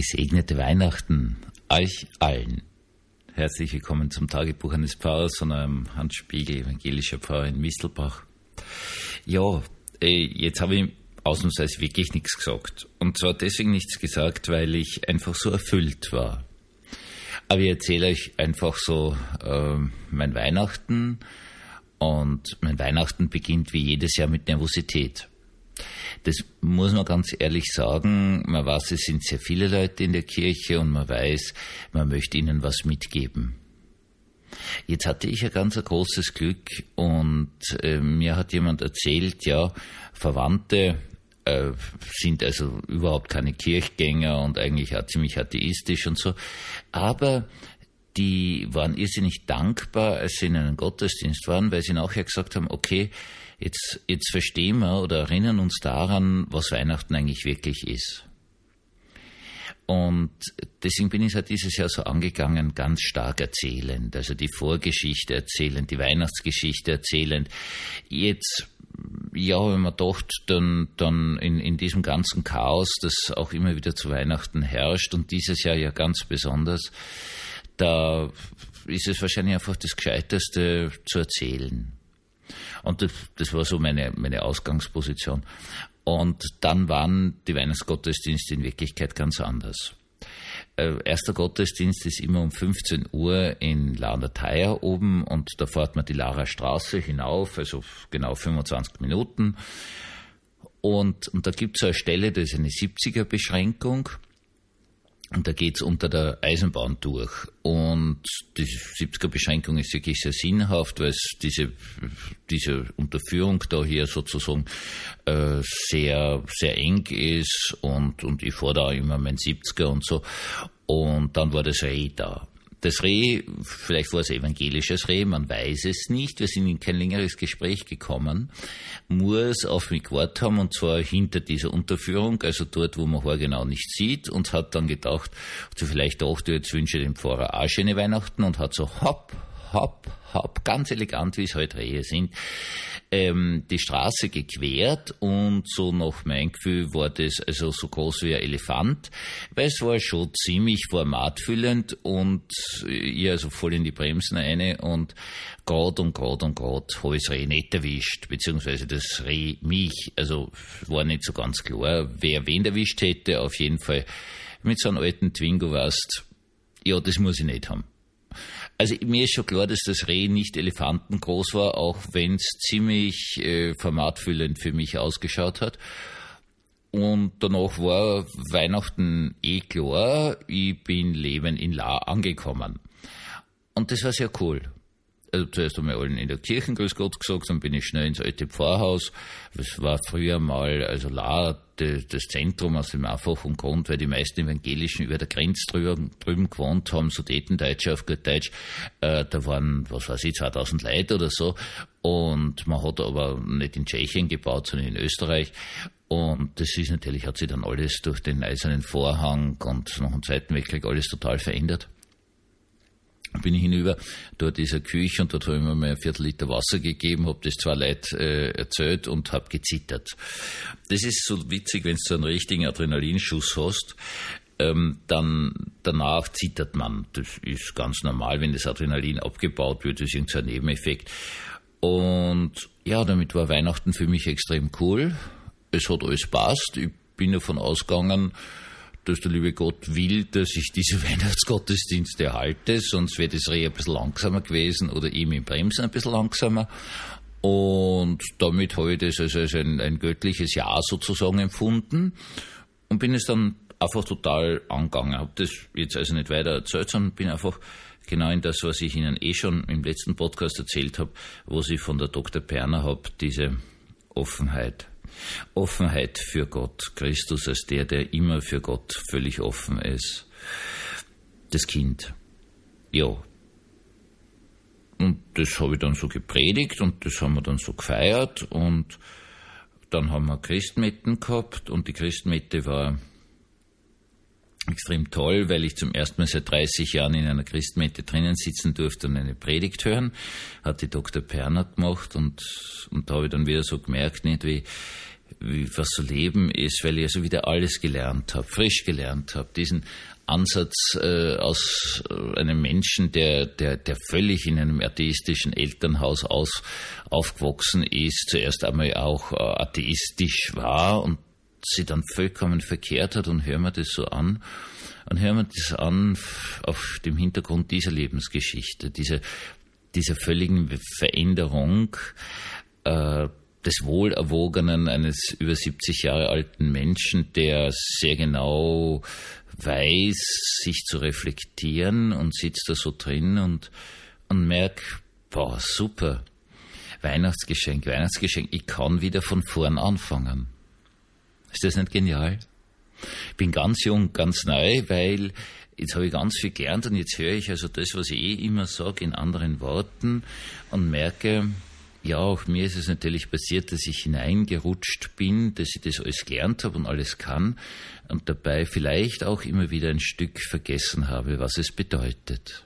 Gesegnete Weihnachten euch allen. Herzlich willkommen zum Tagebuch eines Pfarrers von einem Hans Spiegel, evangelischer Pfarrer in Mistelbach. Ja, jetzt habe ich ausnahmsweise wirklich nichts gesagt. Und zwar deswegen nichts gesagt, weil ich einfach so erfüllt war. Aber ich erzähle euch einfach so mein Weihnachten. Und mein Weihnachten beginnt wie jedes Jahr mit Nervosität. Das muss man ganz ehrlich sagen. Man weiß, es sind sehr viele Leute in der Kirche und man weiß, man möchte ihnen was mitgeben. Jetzt hatte ich ein ganz großes Glück und mir hat jemand erzählt, ja, Verwandte sind also überhaupt keine Kirchgänger und eigentlich auch ziemlich atheistisch und so, aber die waren irrsinnig dankbar, als sie in einem Gottesdienst waren, weil sie nachher gesagt haben, okay, jetzt verstehen wir oder erinnern uns daran, was Weihnachten eigentlich wirklich ist. Und deswegen bin ich dieses Jahr so angegangen, ganz stark erzählend, also die Vorgeschichte erzählend, die Weihnachtsgeschichte erzählend. Jetzt, ja, wenn man gedacht, dann in diesem ganzen Chaos, das auch immer wieder zu Weihnachten herrscht und dieses Jahr ja ganz besonders, da ist es wahrscheinlich einfach das Gescheiteste zu erzählen. Und das war so meine Ausgangsposition. Und dann waren die Weihnachtsgottesdienste in Wirklichkeit ganz anders. Erster Gottesdienst ist immer um 15 Uhr in La an der Thaya oben und da fährt man die Larer Straße hinauf, also genau 25 Minuten. Und da gibt es eine Stelle, das ist eine 70er-Beschränkung. Und da geht's unter der Eisenbahn durch. Und die 70er-Beschränkung ist wirklich sehr sinnhaft, weil es diese Unterführung da hier sozusagen sehr, sehr eng ist. Und ich fahre da immer mein 70er und so. Und dann war das Reh da. Das Reh, vielleicht war es ein evangelisches Reh, man weiß es nicht, wir sind in kein längeres Gespräch gekommen, muss auf mich gewartet haben und zwar hinter dieser Unterführung, also dort, wo man haargenau nicht sieht und hat dann gedacht, vielleicht dachte, jetzt wünsche ich dem Pfarrer auch schöne Weihnachten und hat so hopp, ganz elegant, wie es halt Rehe sind, die Straße gequert und so nach meinem Gefühl war das also so groß wie ein Elefant, weil es war schon ziemlich formatfüllend und ich also voll in die Bremsen rein und grad habe ich das Reh nicht erwischt, beziehungsweise das Reh mich, also war nicht so ganz klar, wer wen erwischt hätte, auf jeden Fall mit so einem alten Twingo weißt, ja, das muss ich nicht haben. Also mir ist schon klar, dass das Reh nicht elefantengroß war, auch wenn es ziemlich formatfüllend für mich ausgeschaut hat. Und danach war Weihnachten klar, ich bin lebend in La angekommen. Und das war sehr cool. Also zuerst einmal allen in der Kirche Grüß Gott gesagt, dann bin ich schnell ins alte Pfarrhaus. Das war früher mal, also La, das Zentrum aus dem einfachen Grund, weil die meisten Evangelischen über der Grenze drüben gewohnt haben, Sudetendeutsche auf gut Deutsch. Da waren, 2000 Leute oder so. Und man hat aber nicht in Tschechien gebaut, sondern in Österreich. Und das ist natürlich, hat sich dann alles durch den eisernen Vorhang und nach dem Zweiten Weltkrieg alles total verändert. Bin ich hinüber, dort ist eine Küche und dort habe ich mir mal 1 Viertel-Liter Wasser gegeben, habe das 2 Leuten erzählt und habe gezittert. Das ist so witzig, wenn du so einen richtigen Adrenalinschuss hast, dann danach zittert man. Das ist ganz normal, wenn das Adrenalin abgebaut wird, das ist irgendein Nebeneffekt. Und ja, damit war Weihnachten für mich extrem cool. Es hat alles passt. Ich bin davon ausgegangen, dass der liebe Gott will, dass ich diese Weihnachtsgottesdienste erhalte, sonst wäre das Reh ein bisschen langsamer gewesen oder ich mit Bremsen ein bisschen langsamer. Und damit habe ich das als ein göttliches Ja sozusagen empfunden und bin es dann einfach total angegangen. Habe das jetzt also nicht weiter erzählt, sondern bin einfach genau in das, was ich Ihnen schon im letzten Podcast erzählt habe, wo ich von der Dr. Perner habe, diese Offenheit für Gott, Christus als der immer für Gott völlig offen ist. Das Kind. Ja. Und das habe ich dann so gepredigt und das haben wir dann so gefeiert und dann haben wir Christmetten gehabt und die Christmette war extrem toll, weil ich zum ersten Mal seit 30 Jahren in einer Christmette drinnen sitzen durfte und eine Predigt hören. Hat die Dr. Perner gemacht und da habe ich dann wieder so gemerkt, nicht was so Leben ist, weil ich also wieder alles gelernt habe, frisch gelernt habe, diesen Ansatz aus einem Menschen, der völlig in einem atheistischen Elternhaus aufgewachsen ist, zuerst einmal auch atheistisch war und sie dann vollkommen verkehrt hat, und hören wir das so an. Und hören wir das an auf dem Hintergrund dieser Lebensgeschichte, dieser völligen Veränderung des Wohlerwogenen eines über 70 Jahre alten Menschen, der sehr genau weiß, sich zu reflektieren, und sitzt da so drin und merkt, boah, super, Weihnachtsgeschenk, ich kann wieder von vorn anfangen. Ist das nicht genial? Ich bin ganz jung, ganz neu, weil jetzt habe ich ganz viel gelernt, und jetzt höre ich also das, was ich immer sage, in anderen Worten, und merke, ja, auch mir ist es natürlich passiert, dass ich hineingerutscht bin, dass ich das alles gelernt habe und alles kann, und dabei vielleicht auch immer wieder ein Stück vergessen habe, was es bedeutet.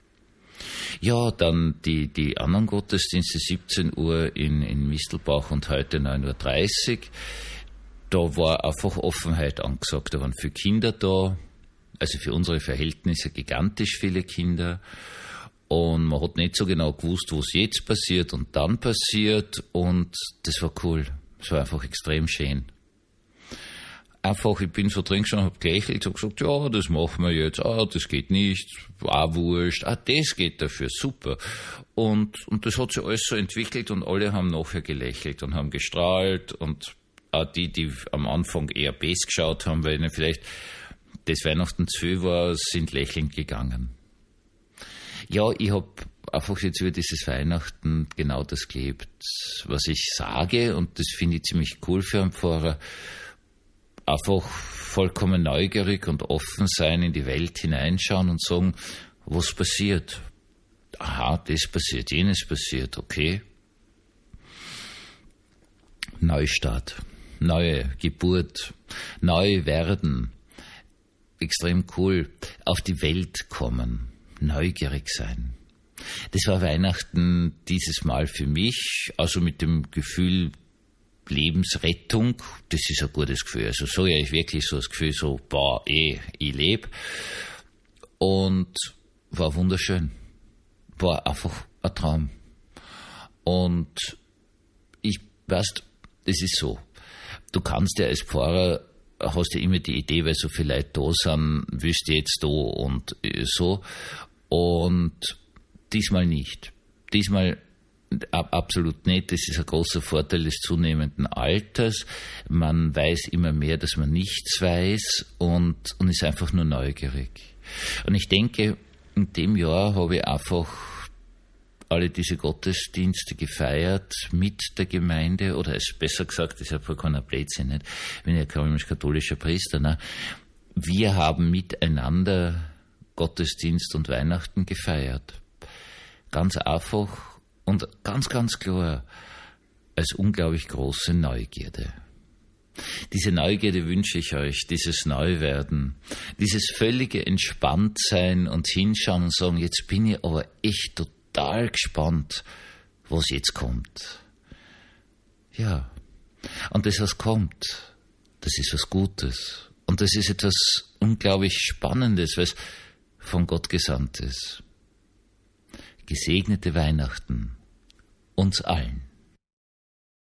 Ja, dann die anderen Gottesdienste, 17 Uhr in Mistelbach und heute 9.30 Uhr. Da war einfach Offenheit angesagt. Da waren viele Kinder da, also für unsere Verhältnisse gigantisch viele Kinder. Und man hat nicht so genau gewusst, was jetzt passiert und dann passiert. Und das war cool. Es war einfach extrem schön. Einfach, ich bin so drin gestanden, habe gelächelt und gesagt, ja, das machen wir jetzt. Das geht nicht. Wurscht. Das geht dafür. Super. Und das hat sich alles so entwickelt, und alle haben nachher gelächelt und haben gestrahlt, und auch die am Anfang eher best geschaut haben, weil ihnen vielleicht das Weihnachten zu viel war, sind lächelnd gegangen. Ja, ich habe einfach jetzt über dieses Weihnachten genau das gelebt, was ich sage, und das finde ich ziemlich cool für einen Pfarrer. Einfach vollkommen neugierig und offen sein, in die Welt hineinschauen und sagen, was passiert? Aha, das passiert, jenes passiert, okay. Neustart, neue Geburt, neu werden, extrem cool, auf die Welt kommen, neugierig sein. Das war Weihnachten dieses Mal für mich, also mit dem Gefühl Lebensrettung, das ist ein gutes Gefühl. Also so ja, ich wirklich so das Gefühl, so, boah, ich lebe. Und war wunderschön. War einfach ein Traum. Und ich weiß, das ist so. Du kannst ja als Pfarrer, hast ja immer die Idee, weil so viele Leute da sind, willst du jetzt da und so. Und diesmal nicht. Diesmal absolut nicht. Das ist ein großer Vorteil des zunehmenden Alters. Man weiß immer mehr, dass man nichts weiß, und ist einfach nur neugierig. Und ich denke, in dem Jahr habe ich einfach alle diese Gottesdienste gefeiert mit der Gemeinde, oder es besser gesagt, das ist ja voll keiner Blödsinn, nicht? Ich bin ja katholischer Priester, ne? Wir haben miteinander Gottesdienst und Weihnachten gefeiert. Ganz einfach und ganz, ganz klar als unglaublich große Neugierde. Diese Neugierde wünsche ich euch, dieses Neuwerden, dieses völlige Entspanntsein und hinschauen und sagen, jetzt bin ich aber echt total gespannt, was jetzt kommt. Ja, und das, was kommt, das ist was Gutes. Und das ist etwas unglaublich Spannendes, weil es von Gott gesandt ist. Gesegnete Weihnachten uns allen.